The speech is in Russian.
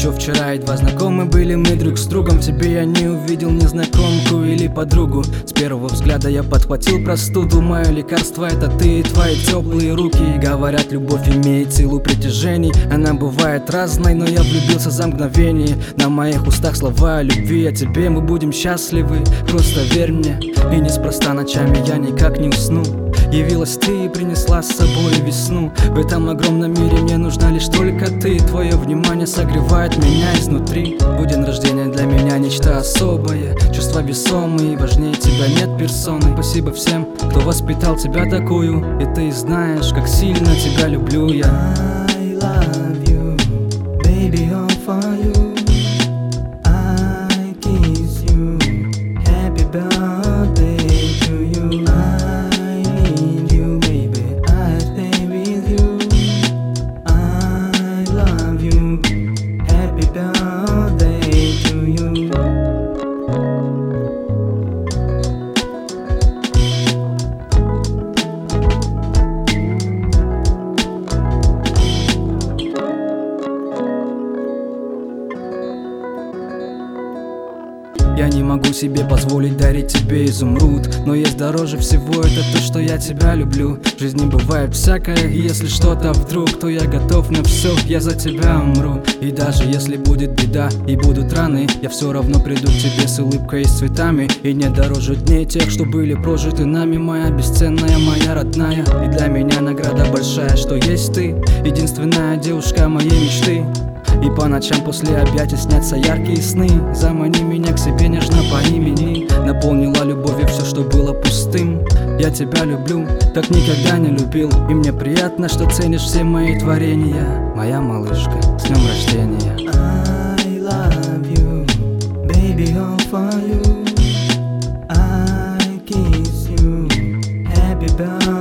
Еще вчера едва знакомы были мы друг с другом. В тебе я не увидел незнакомку или подругу. С первого взгляда я подхватил простуду. Мое лекарство — это ты и твои теплые руки. Говорят, любовь имеет силу притяжений. Она бывает разной, но я влюбился за мгновение. На моих устах слова о любви, о тебе мы будем счастливы. Просто верь мне, и неспроста ночами я никак не усну. Явилась ты и принесла с собой весну. В этом огромном мире мне нужна лишь только ты. Твое внимание согревает меня изнутри. Твой день рождения для меня нечто особое. Чувства весомые, важнее тебя нет персоны. Спасибо всем, кто воспитал тебя такую. И ты знаешь, как сильно тебя люблю я. I love you, baby, all for you. I kiss you, happy birthday to you. I need you, baby, I stay with you. I love you, happy birthday to you. Я не могу себе позволить дарить тебе изумруд, но есть дороже всего, это то, что я тебя люблю. В жизни бывает всякое, и если что-то вдруг, то я готов на все, я за тебя умру. И даже если будет беда и будут раны, я все равно приду к тебе с улыбкой и с цветами. И не дороже дней тех, что были прожиты нами, моя бесценная, моя родная. И для меня награда большая, что есть ты, единственная девушка моей мечты. И по ночам после объятий снятся яркие сны. Замани меня к себе нежно по имени. Наполнила любовью все, что было пустым. Я тебя люблю, так никогда не любил. И мне приятно, что ценишь все мои творения. Моя малышка, с днем рождения. I love you, baby, all for you. I kiss you, happy birthday.